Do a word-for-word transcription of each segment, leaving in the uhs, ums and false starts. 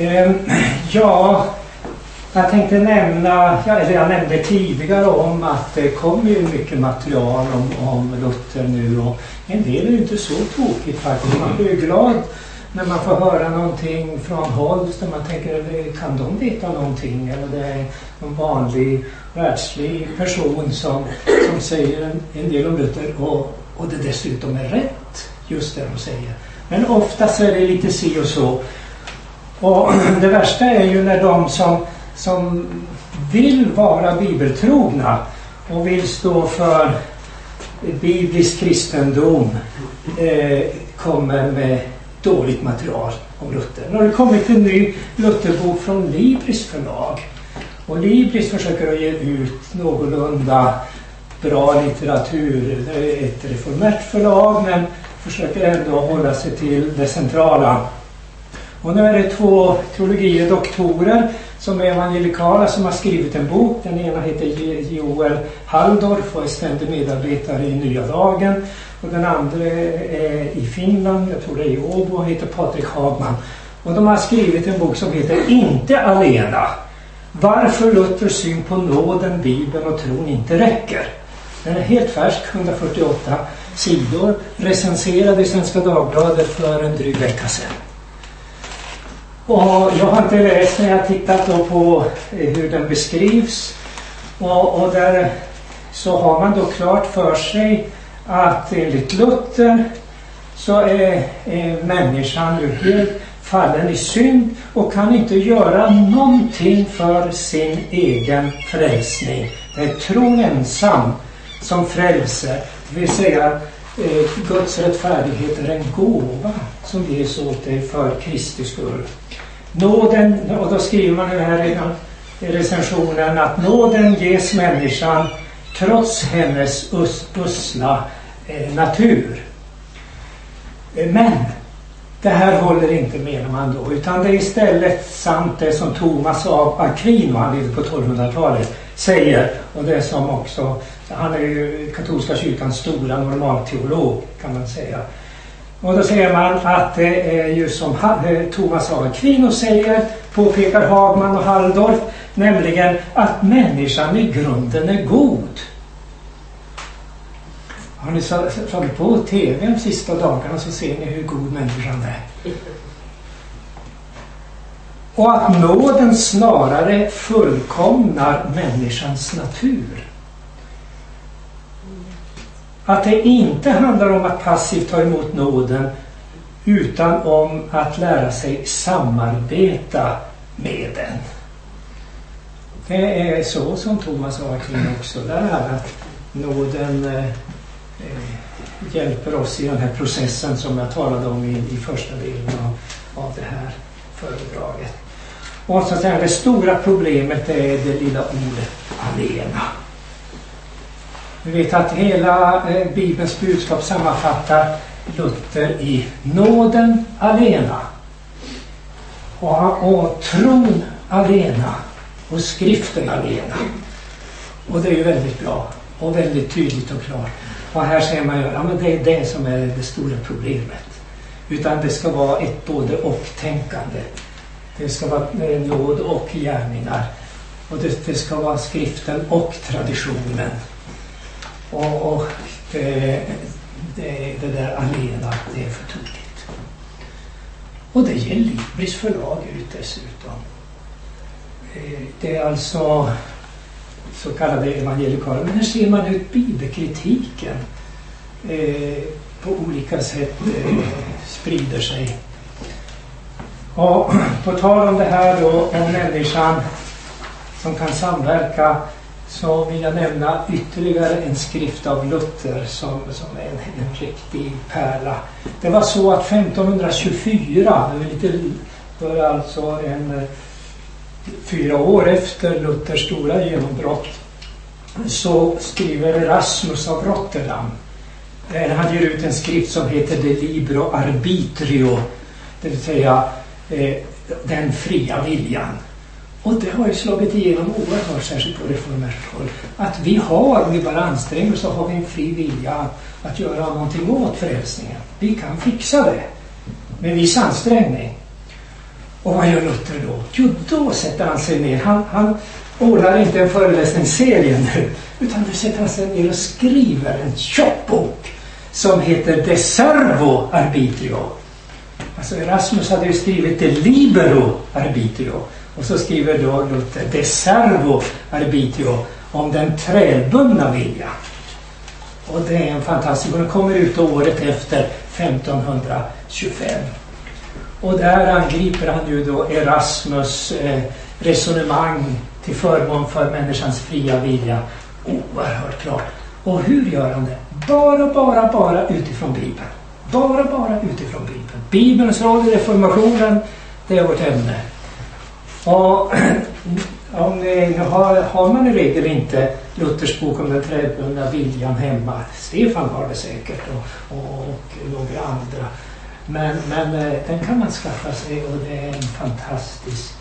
Eh, ja, jag tänkte nämna, ja, eller jag nämnde tidigare om att det kommer ju mycket material om, om Luther nu, och en del är ju inte så tokigt faktiskt. Man blir ju glad när man får höra någonting från håll där man tänker, kan de veta någonting? Eller det är en vanlig världslig person som, som säger en, en del om Luther, och, och det dessutom är rätt, just det de säger. Men oftast är det lite si och så. Och det värsta är ju när de som, som vill vara bibeltrogna och vill stå för biblisk kristendom eh, kommer med dåligt material om Luther. Nu har det kommit en ny Lutherbok från Libris förlag. Och Libris försöker att ge ut någorlunda bra litteratur. Det är ett reformärt förlag, men försöker ändå hålla sig till det centrala. Och nu är det två teologidoktorer som är evangelikala som har skrivit en bok. Den ena heter Joel Halldorf och är ständig medarbetare i Nya Dagen. Och den andra är i Finland, jag tror det är i Åbo, och heter Patrik Hagman. Och de har skrivit en bok som heter Inte alena. Varför Luthers syn på nåden, Bibeln och tron inte räcker. Den är helt färsk, hundrafyrtioåtta sidor, recenserad i Svenska Dagbladet för en dryg vecka sedan. Och jag har inte läst, när jag tittat då på hur den beskrivs. Och, och där så har man då klart för sig att enligt Luther så är, är människan ju helt fallen i synd och kan inte göra någonting för sin egen frälsning. Det är tron ensam som frälser. Det vill säga eh, Guds rättfärdighet är en gåva som ges åt dig för Kristi skull. Nåden, och då skriver man här redan i recensionen att nåden ges människan trots hennes us, usla eh, natur. Men det här håller inte, menar man då, utan det är istället sant det som Thomas av Aquino, han levde på tolvhundratalet, säger, och det som också, han är ju katolska kyrkans stora normalteolog kan man säga. Och då säger man att det är ju som Thomas av Aquino säger, påpekar Hagman och Halldorf, nämligen att människan i grunden är god. Har ni slagit på tv de sista dagarna så ser ni hur god människan är. Och att nåden snarare fullkomnar människans natur. Att det inte handlar om att passivt ta emot nåden utan om att lära sig samarbeta med den. Det är så som Thomas av Aquino också lär, att nåden eh, hjälper oss i den här processen som jag talade om i, i första delen av, av det här föredraget. Och så att säga, det stora problemet är det lilla ordet alena. Vi vet att hela eh, Bibelns budskap sammanfattar Luther i nåden alena och, och tron alena och skriften alena. Och det är ju väldigt bra och väldigt tydligt och klart. Och här ser man ju, ja, men det är det som är det stora problemet. Utan det ska vara ett både och tänkande. Det ska vara nåd och gärningar. Och det, det ska vara skriften och traditionen. Och, och det, det, det där alena, det är för tokigt. Och det ger Libris förlag ut dessutom. Det är alltså så kallade evangelikala. Men här ser man hur bibelkritiken eh, på olika sätt eh, sprider sig. Och på tal om det här då, om människan som kan samverka, så vill jag nämna ytterligare en skrift av Luther som, som är en, en riktig pärla. Det var så att femtonhundratjugofyra, det var lite, för alltså en fyra år efter Luthers stora genombrott, så skriver Erasmus av Rotterdam. Han ger ut en skrift som heter De Libro Arbitrio, det vill säga eh, den fria viljan. Och det har ju slagit igenom oerhört, särskilt på reformärt håll, att vi har, om vi bara anstränger så har vi en fri vilja att, att göra någonting åt frälsningen. Vi kan fixa det med viss ansträngning. Och vad gör Luther då? Jo, då sätter han sig ner. Han, han ordnar inte en föreläsningsserie nu, utan nu sätter han sig ner och skriver en tjock bok som heter De Servo Arbitrio. Alltså Erasmus hade ju skrivit De Libero Arbitrio, och så skriver då Luther De Servo Arbitrio om den trälbundna viljan. Och det är en fantastisk, och den kommer ut året efter femtonhundratjugofem. Och där angriper han ju då Erasmus eh, resonemang till förmån för människans fria vilja oerhört klart. Och hur gör han det? Bara, bara, bara utifrån Bibeln. Bara, bara utifrån Bibeln. Bibelns roll i reformationen, det är vårt ämne. Och om ni, har, har man i regel inte Luthers bok om den trädbundna viljan hemma. Stefan har det säkert och, och, och några andra. Men, men den kan man skaffa sig, och det är en fantastisk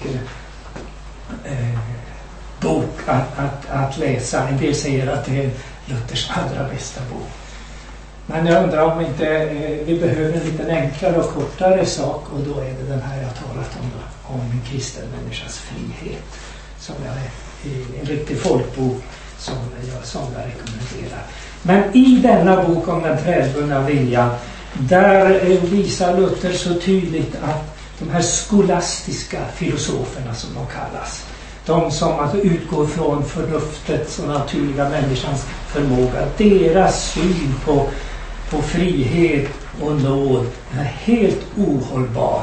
eh, bok att, att, att läsa. En del säger att det är Luthers allra bästa bok. Men jag undrar om inte eh, vi behöver en lite enklare och kortare sak, och då är det den här jag talat om, om en kristen människas frihet, som jag är en riktig folkbok som jag, som jag rekommenderar. Men i denna bok om den trädbundna viljan, där visar Luther så tydligt att de här skolastiska filosoferna, som de kallas, de som alltså utgår från förnuftets och naturliga människans förmåga, deras syn på, på frihet och nåd är helt ohållbar.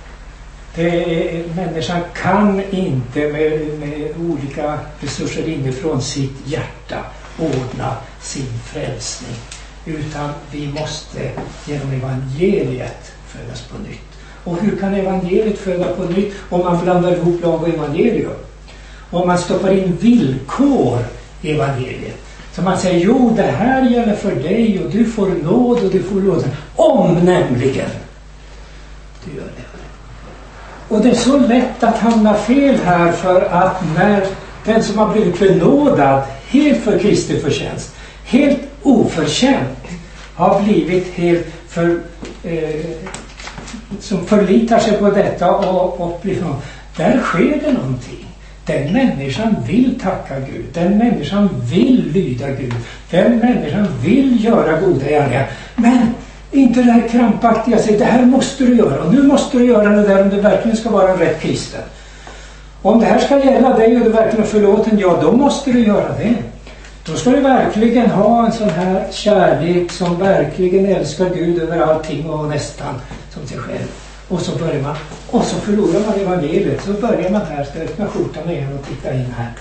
Det är, människan kan inte med, med olika resurser inifrån sitt hjärta ordna sin frälsning, utan vi måste genom evangeliet födas på nytt. Och hur kan evangeliet föda på nytt? Om man blandar ihop lag och evangelium. Om man stoppar in villkor i evangeliet. Så man säger, jo, det här gäller för dig, och du får nåd och du får nåd. Om nämligen du gör det. Och det är så lätt att hamna fel här, för att när den som har blivit benådad helt för Kristi förtjänst, helt oförtjänt, har blivit helt för, eh, som förlitar sig på detta och, och blir, där sker det någonting. Den människan vill tacka Gud, den människan vill lyda Gud, den människan vill göra goda gärningar, men inte det här krampaktiga, säger det här måste du göra, och nu måste du göra det där om du verkligen ska vara en rätt kristen. Om det här ska gälla dig och du verkligen är förlåten, ja, då måste du göra det. Då ska du verkligen ha en sån här kärlek som verkligen älskar Gud över allting och nästan som sig själv. Och så börjar man, och så förlorar man evangeliet. Så börjar man här, ska öppna skjortan igen och titta in här.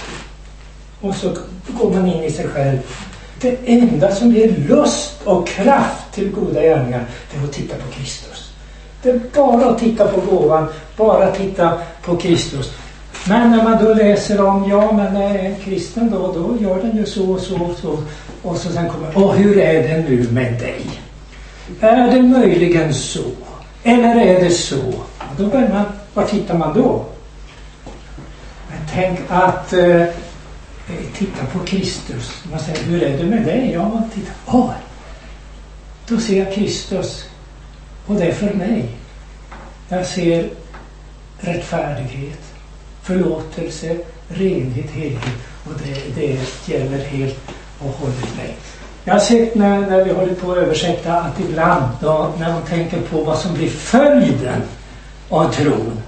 Och så går man in i sig själv. Det enda som ger lust och kraft till goda gärningar, det är att titta på Kristus. Det är bara att titta på gåvan, bara att titta på Kristus. Men när man då läser om, ja men en kristen då, då gör den ju så och så och så. Och så sen kommer, och hur är det nu med dig? Är det möjligen så? Eller är det så? Då börjar man, var tittar man då? Men tänk att eh, titta på Kristus. Man säger, hur är det med dig? Ja, titta. Åh, då ser jag Kristus. Och det är för mig. Jag ser rättfärdighet, förlåtelse, renhet, helhet. Och det, det gäller helt och hållet mig. Jag har sett när, när vi håller på att översätta att ibland då, när man tänker på vad som blir följden av tron,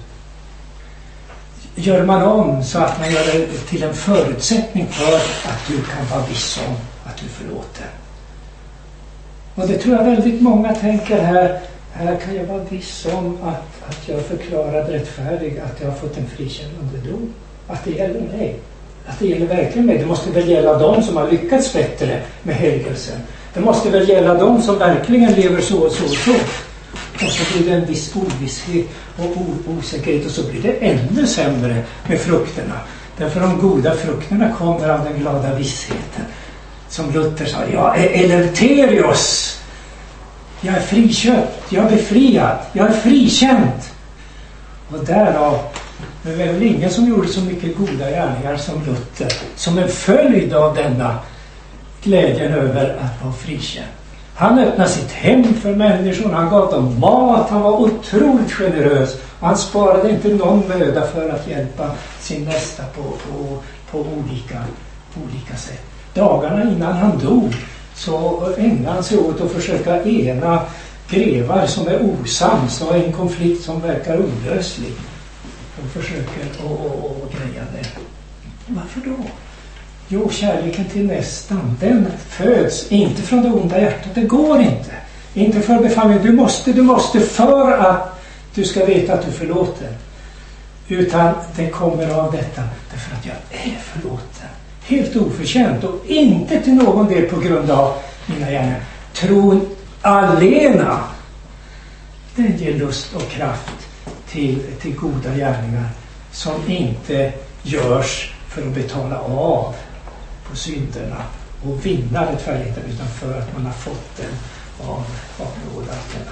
gör man om så att man gör det till en förutsättning för att du kan vara viss om att du förlåter. Och det tror jag väldigt många tänker här. Här kan jag vara viss om att, att jag är förklarad rättfärdig, att jag har fått en frikännande dom. Att det gäller mig. Att det gäller verkligen mig. Det måste väl gälla dem som har lyckats bättre med helgelsen. Det måste väl gälla dem som verkligen lever så och så och så. Och så blir det en viss ovisshet och osäkerhet, och så blir det ännu sämre med frukterna. Därför de goda frukterna kommer av den glada vissheten. Som Luther sa, jag är eleterios. Jag är friköpt, jag är befriad, jag är frikänd. Och därav, det var väl ingen som gjorde så mycket goda gärningar som Luther, som en följd av denna glädjen över att vara frikänd. Han öppnade sitt hem för människorna, han gav dem mat, han var otroligt generös. Han sparade inte någon möda för att hjälpa sin nästa på, på, på olika, på olika sätt. Dagarna innan han dog så ägnade han sig åt att försöka ena grevar som är osams och en konflikt som verkar olöslig. De försöker att greja det. Varför då? Jo, kärleken till nästan, den föds inte från det onda hjärtat. Det går inte. Inte för befallning. Du måste, du måste för att du ska veta att du förlåter. Utan det kommer av detta därför att jag är förlåten. Helt oförtjänt och inte till någon del på grund av mina gärningar. Tron alena, den ger lust och kraft till, till goda gärningar som inte görs för att betala av på synderna och vinna rättfärdigheten, utan för att man har fått den av, av nådarna.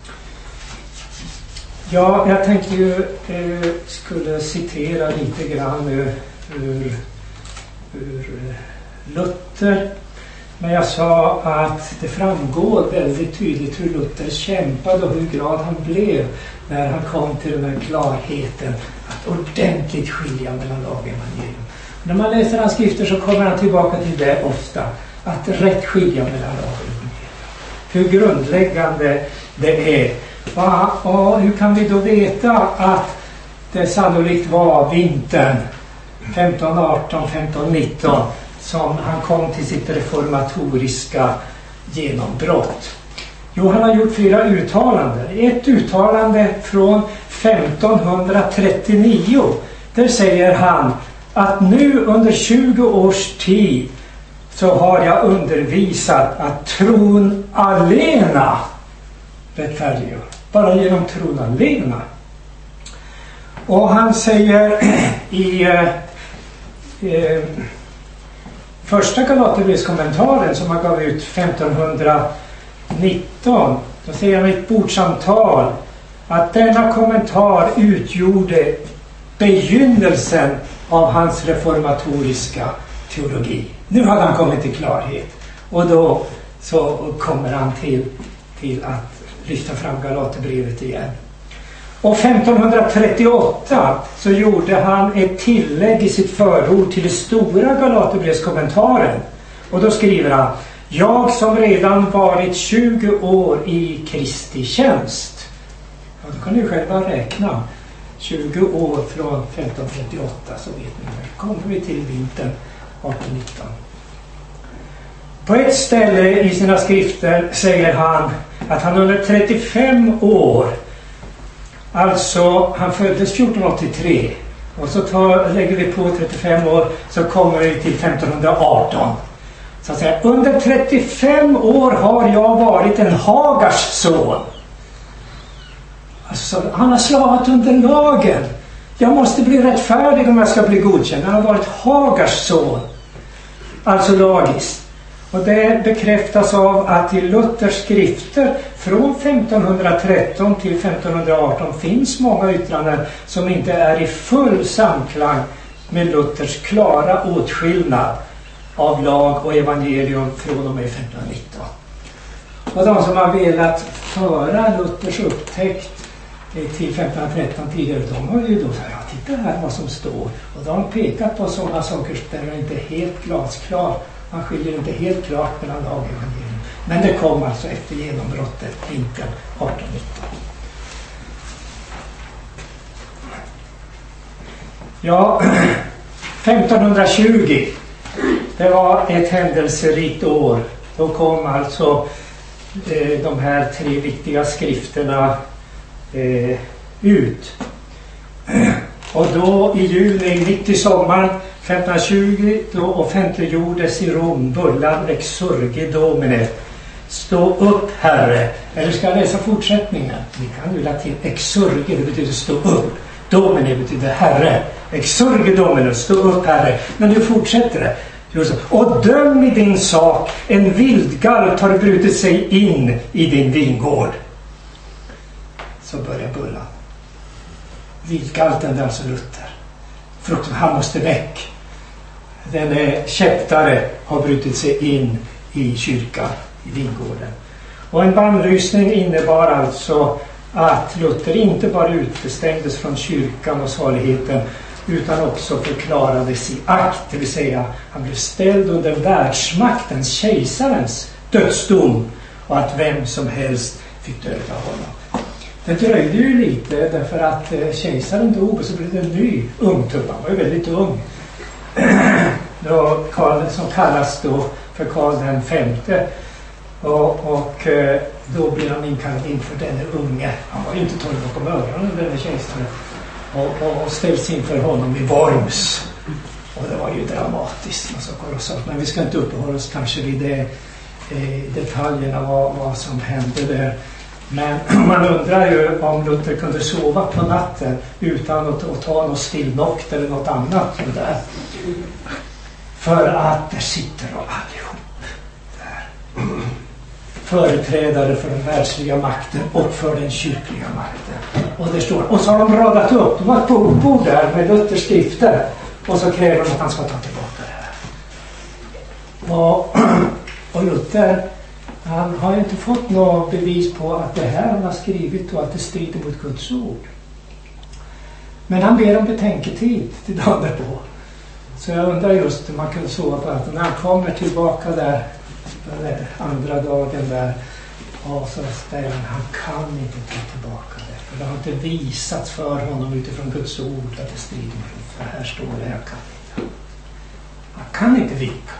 Ja, jag tänkte ju eh, skulle citera lite grann ur, ur, ur Luther. Men jag sa att det framgår väldigt tydligt hur Luther kämpade och hur glad han blev när han kom till den här klarheten att ordentligt skilja mellan lag och evangelium. När man läser hans skrifter så kommer han tillbaka till det ofta, att rätt skilja mellan lag och evangelium. Hur grundläggande det är. Och, och hur kan vi då veta att det sannolikt var vintern femton arton, femton nitton som han kom till sitt reformatoriska genombrott? Jo, han har gjort flera uttalanden. Ett uttalande från femtonhundratrettionio, där säger han att nu under tjugo års tid så har jag undervisat att tron alena rättfärdiggör. Bara genom tron alena. Och han säger i eh, eh, första Galaterbrevskommentaren som han gav ut femtonhundranitton, då säger han i ett bordsamtal att denna kommentar utgjorde begynnelsen av hans reformatoriska teologi. Nu hade han kommit till klarhet och då så kommer han till, till att lyfta fram Galaterbrevet igen. Och femtonhundratrettioåtta så gjorde han ett tillägg i sitt förord till det stora Galaterbrevskommentaren. Och då skriver han: jag som redan varit tjugo år i Kristi tjänst. Ja, då kan ni själva räkna. tjugo år från femtonhundratrettioåtta, så vet ni. Kommer vi till vintern arton nitton. På ett ställe i sina skrifter säger han att han under trettiofem år, alltså han föddes fjortonhundraåttiotre, och så tar, lägger vi på trettiofem år så kommer vi till femtonhundraarton. Så att säga, under trettiofem år har jag varit en Hagars son. Alltså, han har slavat under lagen. Jag måste bli rättfärdig om jag ska bli godkänd. Han har varit Hagars son. Alltså lagiskt. Och det bekräftas av att i Luthers skrifter från femtonhundratretton till femtonhundraarton finns många yttranden som inte är i full samklang med Luthers klara åtskillnad av lag och evangelium från och med femtonhundranitton. Och de som har velat föra Luthers upptäckt till femtonhundratretton tidigare, de har ju då sagt, ja, titta här vad som står. Och de har pekat på sådana saker där det inte är helt glasklar. Man skiljer inte helt klart mellan lag och evangelium. Men det kom alltså efter genombrottet vintern arton nitton. Ja, femtonhundratjugo, det var ett händelserikt år. Då kom alltså eh, de här tre viktiga skrifterna eh, ut. Och då i juni, mitt i sommaren femtonhundratjugo, då offentliggjordes i Rom bullan Exsurge Domine. Stå upp, Herre. Eller ska jag läsa fortsättningen? Ni kan ju latin. Exsurge, det betyder stå upp. Domine betyder Herre. Exsurge Domine, stå upp, Herre. Men nu fortsätter det. Och döm i din sak, en vildgalt har brutit sig in i din vingård. Så börjar bullan. Vildgalten, det är alltså Luther. Frukten, han måste väck. Den kättare har brutit sig in i kyrkan, i vingården. Och en bannlysning innebar alltså att Luther inte bara utestängdes från kyrkan och saligheten utan också förklarades i akt, det vill säga han blev ställd under världsmaktens, kejsarens dödsdom och att vem som helst fick döda honom. Det dröjde ju lite därför att kejsaren dog och så blev det en ny ungtupp. Han var ju väldigt ung. Då Karl, som kallas då för Karl den femte. Och, och då blir han inkallad inför denne unge. Han var ju inte torr bakom öronen, denne kejsaren. Och, och, och ställs inför honom i Worms. Och det var ju dramatiskt. Alltså, men vi ska inte uppehålla oss kanske vid det, eh, detaljerna vad, vad som hände där. Men man undrar ju om Luther kunde sova på natten utan att, att ta något stillnokt eller något annat. Där. För att där sitter de allihop där. Företrädare för den världsliga makten och för den kyrkliga makten. Och det står, och så har de radat upp, de har ett bord där med Luthers skrifter. Och så kräver de att han ska ta tillbaka det här. Och, och Luther, han har inte fått något bevis på att det här han har skrivit och att det strider mot Guds ord. Men han ber om betänketid till dagen därpå. Så jag undrar just om man kunde sova på att när han kommer tillbaka där andra dagen där och så säger han, han kan inte ta tillbaka det. För det har inte visats för honom utifrån Guds ord att det strider mot. För här står det, jag kan inte. Han kan inte vika.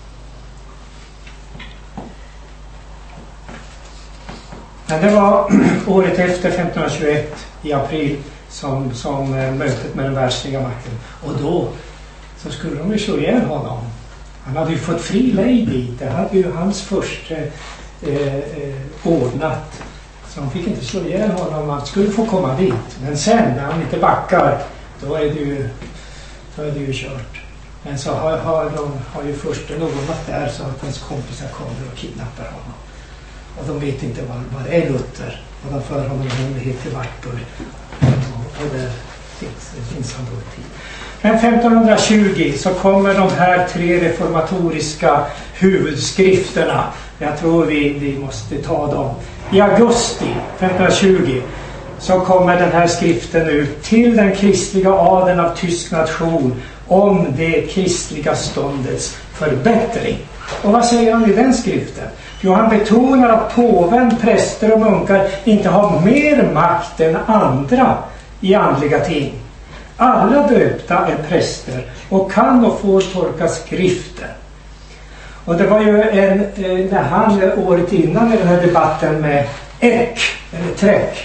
Men det var året efter femtonhundratjugoett i april som, som mötet med den världsliga makten. Och då så skulle de ju slå ihjäl honom. Han hade ju fått fri lejd dit. Det hade ju hans första eh, eh, ordnat. Så de fick inte slå ihjäl honom. Han skulle få komma dit. Men sen när han inte backar, då är det ju, då är det ju kört. Men så har, har de har ju först någon varit där så att hans kompisar kommer och kidnappar honom. Och de vet inte vad, vad det är Luther. Och de för honom en hemlighet till Wartburg. Och, och där finns, det finns han då i tid. Men femtonhundratjugo så kommer de här tre reformatoriska huvudskrifterna. Jag tror vi, vi måste ta dem. I augusti femtonhundratjugo så kommer den här skriften ut till den kristliga adeln av tysk nation om det kristliga ståndets förbättring. Och vad säger han i den skriften? Jo, han betonar att påven, präster och munkar inte har mer makt än andra i andliga ting. Alla döpta är präster och kan och får tolka skriften. Och det var ju en, när han året innan i den här debatten med Eck, eller Träck,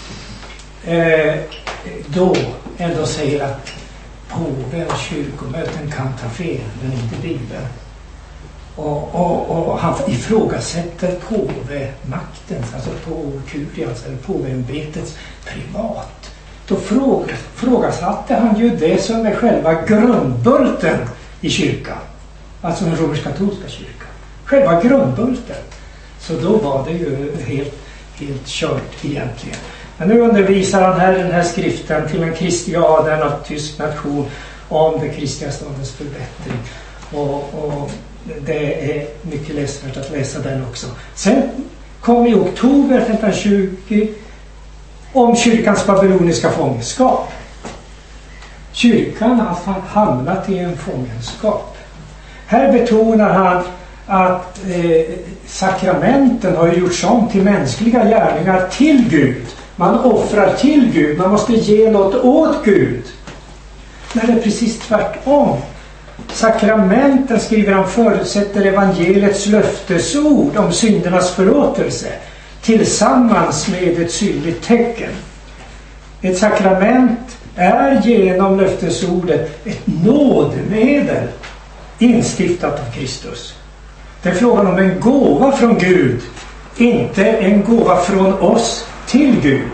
eh, då ändå säger att påve och kyrkomöten kan ta fel, men inte Bibeln. Och, och, och han ifrågasätter påvemaktens, alltså påvekurians eller påveämbetets privat. Då fråg, frågasatte han ju det som är själva grundbulten i kyrkan. Alltså den romersk-katolska kyrkan. Själva grundbulten. Så då var det ju helt, helt kört egentligen. Men nu undervisar han här den här skriften till en kristlig adeln av tysk nation om det kristliga ståndets förbättring. Och, och det är mycket läsvärt att läsa den också. Sen kom i oktober femtonhundratjugo om kyrkans babyloniska fångenskap. Kyrkan har hamnat i en fångenskap. Här betonar han att eh, sakramenten har gjorts om till mänskliga gärningar till Gud. Man offrar till Gud, man måste ge något åt Gud. Men det är precis tvärtom. Sakramenten, skriver han, förutsätter evangeliets löftesord om syndernas förlåtelse tillsammans med ett synligt tecken. Ett sakrament är genom löftesordet ett nådemedel instiftat av Kristus. Det är frågan om en gåva från Gud, inte en gåva från oss till Gud.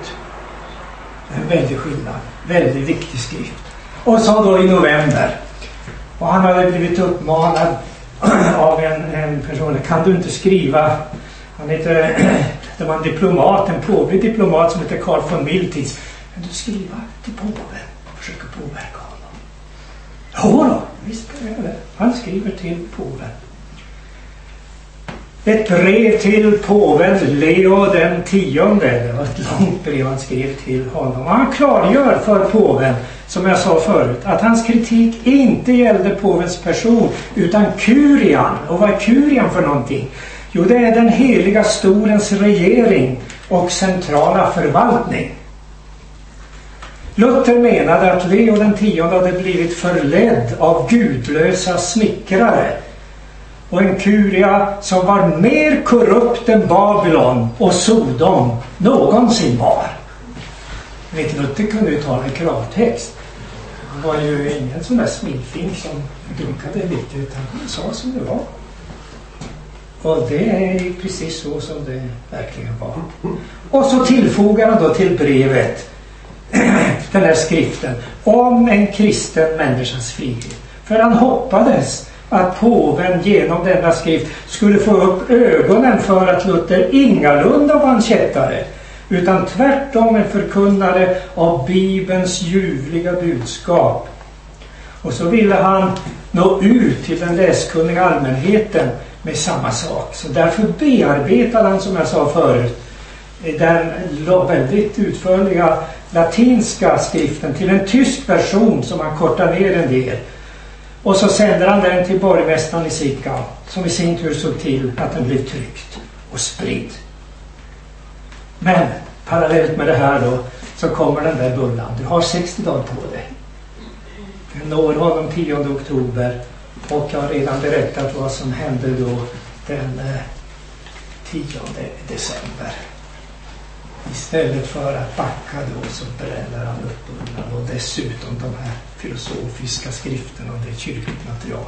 En väldig skillnad, väldigt viktig skrift. Och så då i november, och han hade blivit uppmanad av en, en person, kan du inte skriva, han heter, det var en diplomat, en påvlig diplomat som heter Carl von Miltitz, kan du skriva till påven och försöka påverka honom? Ja då, visst kan jag det. Han skriver till påven. ett brev till påven Leo den tionde. Det var ett långt brev han skrev till honom. Och han klargör för påven, som jag sa förut, att hans kritik inte gällde påvens person utan kurian. Och vad är kurian för någonting? Jo, det är den heliga stolens regering och centrala förvaltning. Luther menade att Leo den tionde hade blivit förledd av gudlösa snickrare och en kuria som var mer korrupt än Babylon och Sodom någonsin var. Vet, Luther kunde ju ta en kravtext. Han var ju ingen sån där smilfing som dunkade lite, utan han sa som det var. Och det är precis så som det verkligen var. Och så tillfogar han då till brevet den här skriften om en kristen människans frihet. För han hoppades att påven genom denna skrift skulle få upp ögonen för att Luther ingalunda var en kättare, utan tvärtom en förkunnare av Bibelns ljuvliga budskap. Och så ville han nå ut till den läskunniga allmänheten med samma sak. Så därför bearbetade han, som jag sa förut, den väldigt utförliga latinska skriften till en tysk version som han kortar ner en del. Och så sänder han den till borgmästaren i Zickau, som i sin tur såg till att den blev tryckt och spridd. Men parallellt med det här då, så kommer den där bullan. Du har sextio dagar på dig. Jag når honom tionde oktober och jag har redan berättat vad som hände då den tionde december. Istället för att backa då så bränner han upp bullan och dessutom de här filosofiska skrifterna och det kyrkligt material.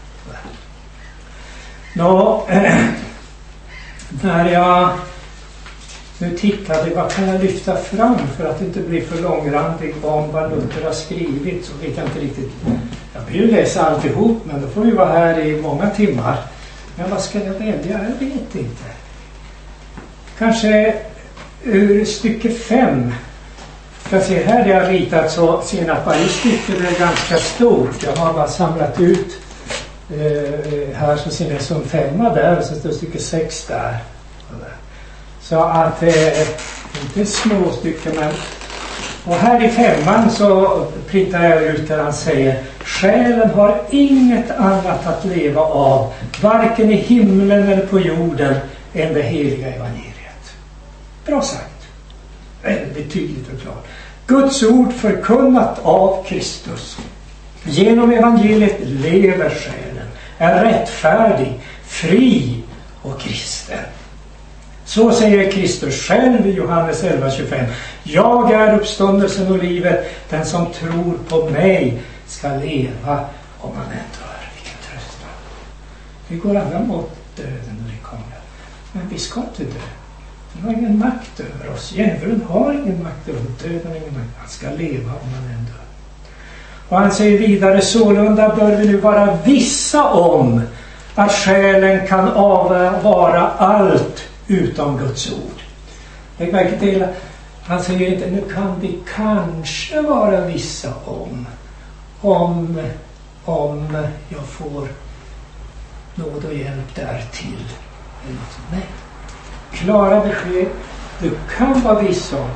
Nå, äh, när jag nu tittade, vad kan jag lyfta fram för att det inte blir för långrandig om vad Luther har skrivit, så vet jag inte riktigt. Jag vill ju läsa alltihop, men då får vi vara här i många timmar. Men vad ska jag välja? Jag vet inte. Kanske ur stycke fem. Ska se här, där jag ritat, så ser ni att varje stycke är ganska stort. Jag har bara samlat ut eh, här, så ser ni som femma där och så står stycke sex där. Så att eh, inte små stycken, men och här i femman så printar jag ut där han säger: själen har inget annat att leva av, varken i himlen eller på jorden, än det heliga evangeliet. Bra sagt. Väldigt tydligt och klart. Guds ord förkunnat av Kristus. Genom evangeliet lever själen, är rättfärdig, fri och kristen. Så säger Kristus själv i Johannes elva tjugofem. Jag är uppståndelsen och livet. Den som tror på mig ska leva om han än dör. Vilken tröst. Vi går alla mot döden när det kommer. Men vi ska inte dö. Den har ingen makt över oss. Djävulen har ingen makt över döden. Ingen makt. Han ska leva om han än dör. Och han säger vidare: sålunda bör vi nu vara vissa om att själen kan avvara allt utom Guds ord. Lägg märke till, han säger inte nu kan vi kanske vara vissa om om om jag får nåd och hjälp där till. Nej. Klara besked. Du kan vara viss om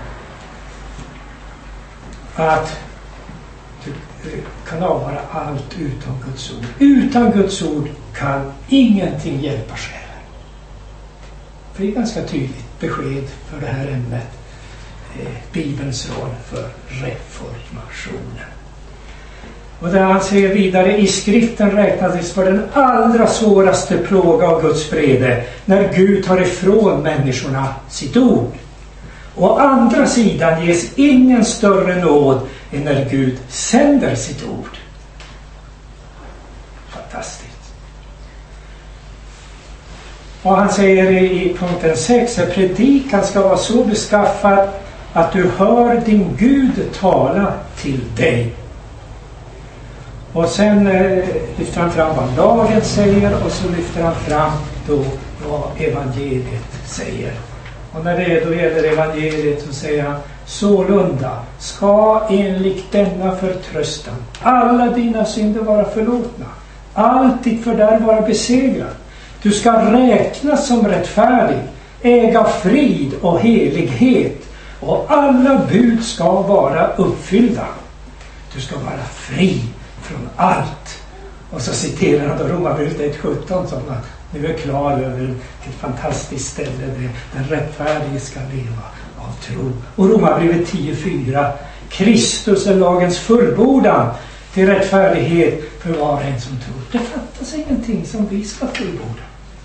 att du kan avvara allt utom Guds ord. Utan Guds ord kan ingenting hjälpa själen. Det är ganska tydligt besked för det här ämnet. Eh, Bibelns roll för reformationen. Och där han säger vidare: i skriften räknades för den allra svåraste plåga av Guds vrede, när Gud tar ifrån människorna sitt ord. Å andra sidan ges ingen större nåd än när Gud sänder sitt ord. Fantastiskt. Och han säger i punkten sex att predikan ska vara så beskaffad att du hör din Gud tala till dig. Och sen eh, lyfter han fram vad lagen säger, och så lyfter han fram då vad evangeliet säger. Och när det då gäller evangeliet så säger han: sålunda ska enligt denna förtröstan alla dina synder vara förlåtna, allt ditt fördärv vara besegrat. Du ska räknas som rättfärdig, äga frid och helighet, och alla bud ska vara uppfyllda. Du ska vara fri från allt. Och så citerar han då Romarbrevet ett sjutton som att nu är klar över ett fantastiskt ställe där den rättfärdige ska leva av tro. Och Romarbrevet tio fyra, Kristus är lagens fullbordan till rättfärdighet för var och en som tror. Det fattas ingenting som vi ska fullborda.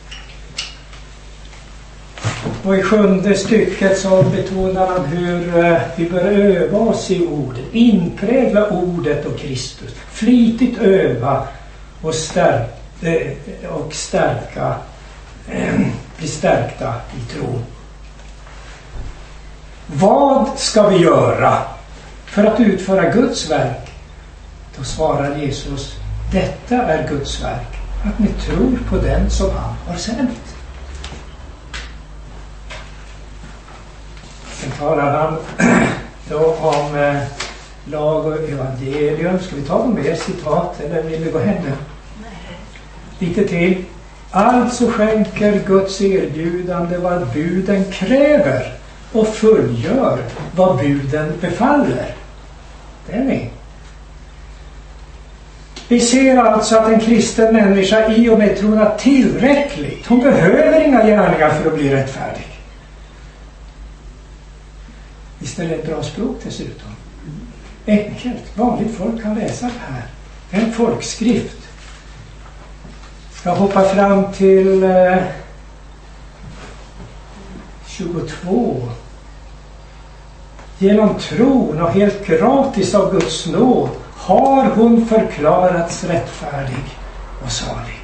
Och i sjunde stycket så betonar han hur vi bör öva oss i ordet, inprägla ordet och Kristus, flitigt öva och stärka, och stärka bli stärkta i tro. Vad ska vi göra för att utföra Guds verk? Då svarar Jesus, detta är Guds verk, att ni tror på den som han har sänt. Sen talar han då om eh, lag och evangelium. Ska vi ta någon mer citat eller vill vi gå hem nu? Lite till. Alltså skänker Guds erbjudande vad buden kräver och fullgör vad buden befaller. Det är ni. Vi ser alltså att en kristen människa i och med tron är tillräckligt. Hon behöver inga gärningar för att bli rättfärdig. Visst är det ett bra språk dessutom. Enkelt. Vanligt folk kan läsa det här. En folkskrift. Jag hoppar fram till eh, tjugotvå. Genom tron och helt gratis av Guds nåd har hon förklarats rättfärdig och salig.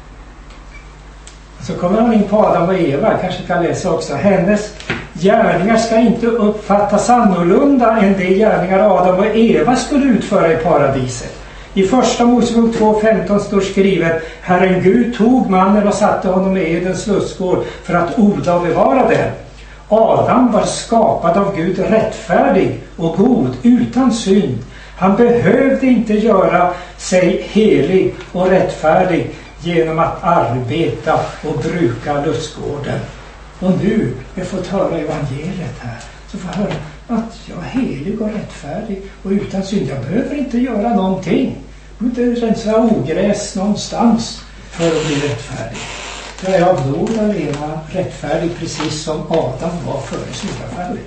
Så kommer han in på Adam och Eva, kanske kan läsa också. Hennes gärningar ska inte uppfattas annorlunda än de gärningar Adam och Eva skulle utföra i paradiset. I första Mosebok två femton står skrivet: Herren Gud tog mannen och satte honom i Edens lustgård för att odla och bevara den. Adam var skapad av Gud rättfärdig och god, utan synd. Han behövde inte göra sig helig och rättfärdig genom att arbeta och bruka lustgården. Och nu, jag får höra evangeliet här, så får jag höra att jag är helig och rättfärdig och utan synd. Jag behöver inte göra någonting. Jag behöver inte rensa ogräs någonstans för att bli rättfärdig. Jag är av nåd alena rättfärdig, precis som Adam var före syndafallet.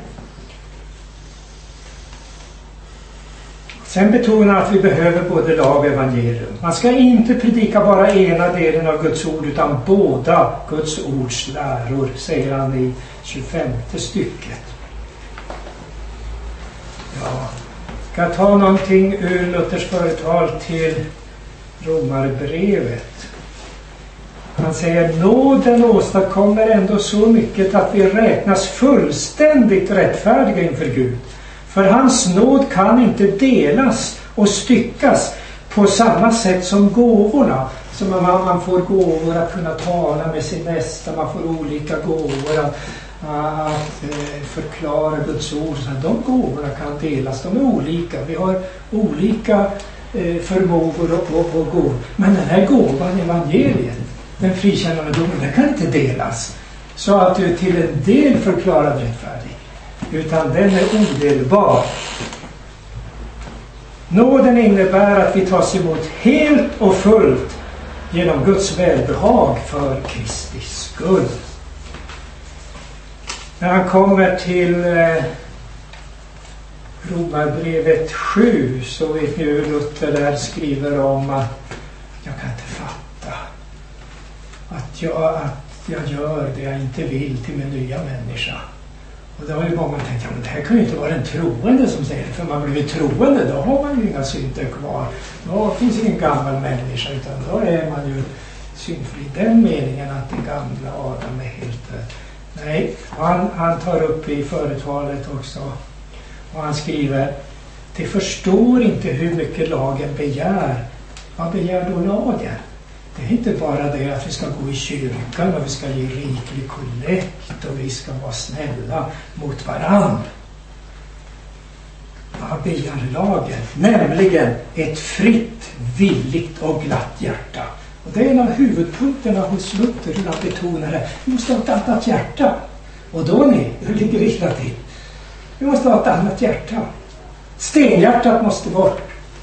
Sen betonar att vi behöver både lag och evangelium. Man ska inte predika bara ena delen av Guds ord utan båda Guds ords läror, säger han i tjugofemte stycket. Ja, ska jag ta någonting ur Luthers företal till Romarbrevet. Han säger: nåden åstadkommer ändå så mycket att vi räknas fullständigt rättfärdiga inför Gud. För hans nåd kan inte delas och styckas på samma sätt som gåvorna. Som man, man får gåvor att kunna tala med sin nästa, man får olika gåvor att, att eh, förklara Guds ord. Så de gåvorna kan delas, de är olika. Vi har olika eh, förmågor och, och, och gåvor. Men den här gåvan, evangeliet, den frikännande domen, den kan inte delas. Så att du till en del förklarar rättfärdig. Utan den är odelbar. Nåden innebär att vi tas emot helt och fullt genom Guds välbehag för Kristi skull. När han kommer till eh, Romarbrevet sju, så vet ni hur Luther där skriver om att jag kan inte fatta att jag, att jag gör det jag inte vill till min nya människa. Och då har ju många tänkt, ja, men det här kan ju inte vara en troende som säger det. För man blir troende, då har man ju inga synder kvar. Då finns ingen gammal människa, utan då är man ju syndfri. Den meningen att den gamla Adam är helt död. Nej, han, han tar upp i företalet också. Och han skriver: det förstår inte hur mycket lagen begär. Vad begär då lagen? Det är inte bara det att vi ska gå i kyrkan och vi ska ge riklig kollekt och vi ska vara snälla mot varann. Vad begär lagen? Nämligen ett fritt, villigt och glatt hjärta Och det är en av huvudpunkterna hos Luther, hur han betonar det. Vi måste ha ett annat hjärta. Och då ni, hur ligger vi till? Vi måste ha ett annat hjärta. Stenhjärtat måste bort.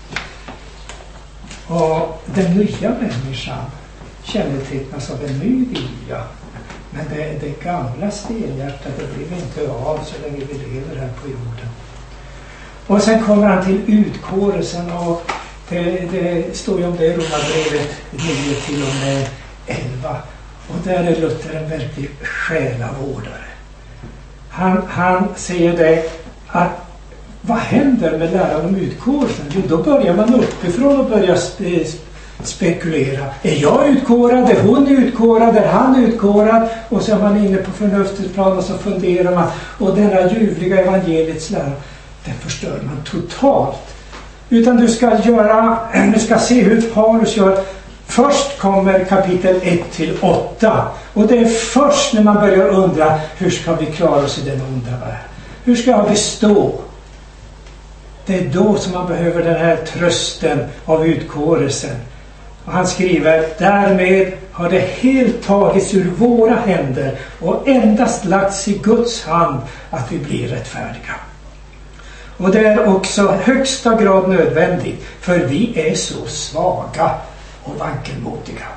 Och den nya människan kännetecknas av en ny vilja. Men det, det gamla stenhjärtat, det blir inte av så länge vi lever här på jorden. Och sen kommer han till utkårelsen, och det, det står ju om det i Romarbrevet nio till och med elva. Och där är Luther en verklig själavårdare. Han, han säger det att vad händer med läran om utkårelsen? Jo, då börjar man uppifrån och börjar spe, spekulera. Är jag utkårad? Är hon utkårad? Är han utkårad? Och så är man inne på förnuftets plan och så funderar man. Och denna ljuvliga evangeliets lära, den förstör man totalt. Utan du ska göra, du ska se hur Paulus gör. Först kommer kapitel ett till åtta. Och det är först när man börjar undra, hur ska vi klara oss i den onda världen? Hur ska jag bestå? Det är då som man behöver den här trösten av utkårelsen. Och han skriver, därmed har det helt tagits ur våra händer och endast lagts i Guds hand att vi blir rättfärdiga. Och det är också högsta grad nödvändigt, för vi är så svaga och vankelmodiga.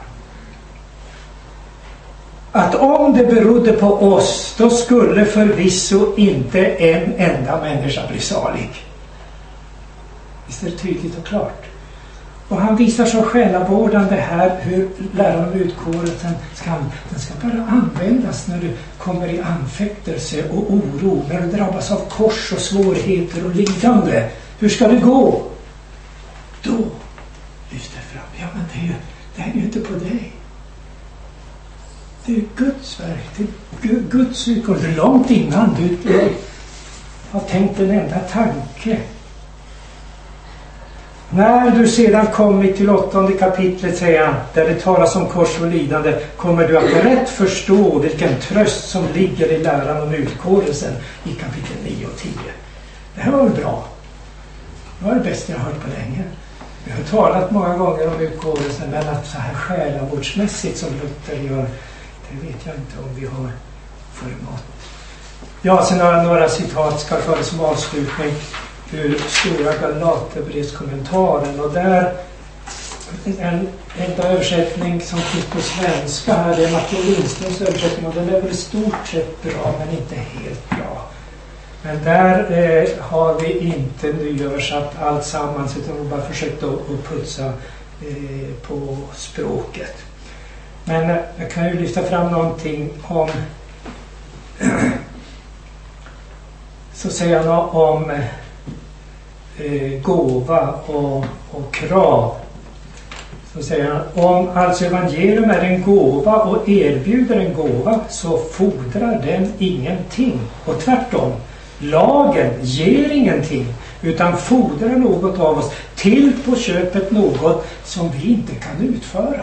Att om det berodde på oss, då skulle förvisso inte en enda människa bli salig. Visst är det tydligt och klart. Och han visar så själavårdande här hur läran om utkårelsen ska, den ska bara användas när du kommer i anfäktelse och oro, när du drabbas av kors och svårigheter och lidande. Hur ska det gå? Då lyfter fram, ja men det, är ju, det här är ju inte på dig. Det är Guds verk, det är Guds utkårelse. Långt innan du har tänkt en enda tanke. När du sedan kommit till åttonde kapitlet, säger han, där det talas om kors och lidande, kommer du att rätt förstå vilken tröst som ligger i läran om utkårelsen i kapitel nio och tio. Det här var väl bra. Det var det bästa jag har hört på länge. Vi har talat många gånger om utkårelsen, men att så här själavårdsmässigt som Luther gör, det vet jag inte om vi har förmått. Ja, sen har jag några citat ska föra som avslutning ur stora Galaterbrevskommentaren, och där en, en översättning som finns på svenska här, det är Martin Lindströms översättning, och den är väl i stort sett bra men inte helt bra. Men där eh, har vi inte nyöversatt allt sammans, utan vi bara försökt att, att putsa eh, på språket. Men eh, jag kan ju lyfta fram någonting om så säger han om eh, gåva och, och krav. Så säger han, om alltså evangelium är en gåva och erbjuder en gåva, så fordrar den ingenting. Och tvärtom, lagen ger ingenting, utan fordrar något av oss, till på köpet något som vi inte kan utföra.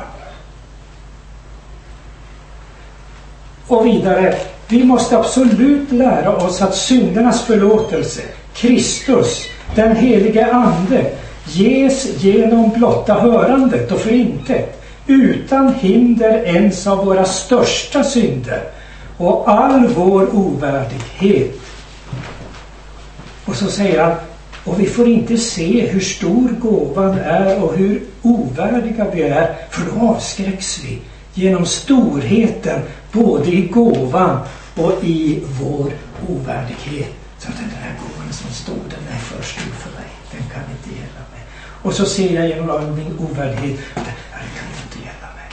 Och vidare, vi måste absolut lära oss att syndernas förlåtelse, Kristus, den helige ande, ges genom blotta hörandet och för intet, utan hinder ens av våra största synder och all vår ovärdighet. Och så säger han, och vi får inte se hur stor gåvan är och hur ovärdiga vi är, för då avskräcks vi genom storheten både i gåvan och i vår ovärdighet. Så att den här gåvan som stod, den är för stor för mig, den kan inte gälla mig. Och så ser jag genom min ovärdighet, det här kan inte gälla mig.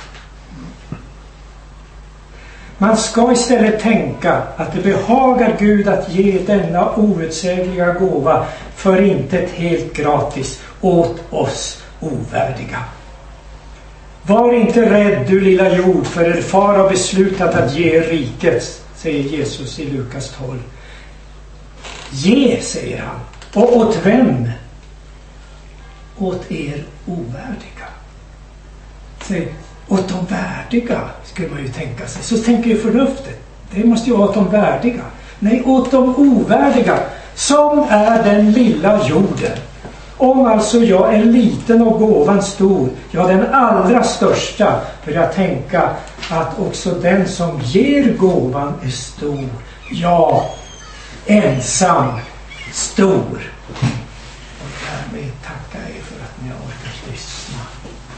Man ska istället tänka att det behagar Gud att ge denna outsägliga gåva för inte helt gratis åt oss ovärdiga. Var inte rädd, du lilla jord, för er far har beslutat att ge riket, säger Jesus i Lukas tolv. Ge, säger han, och åt vem? Åt er ovärdiga. Säg, åt de värdiga skulle man ju tänka sig. Så tänker ju förnuftet. Det måste ju vara åt de värdiga. Nej, åt de ovärdiga, som är den lilla jorden. Om alltså jag är liten och gåvan stor, ja den allra största, för jag tänka att också den som ger gåvan är stor. Ja, ensam, stor. Och därmed tackar jag för att ni har orkat lyssna.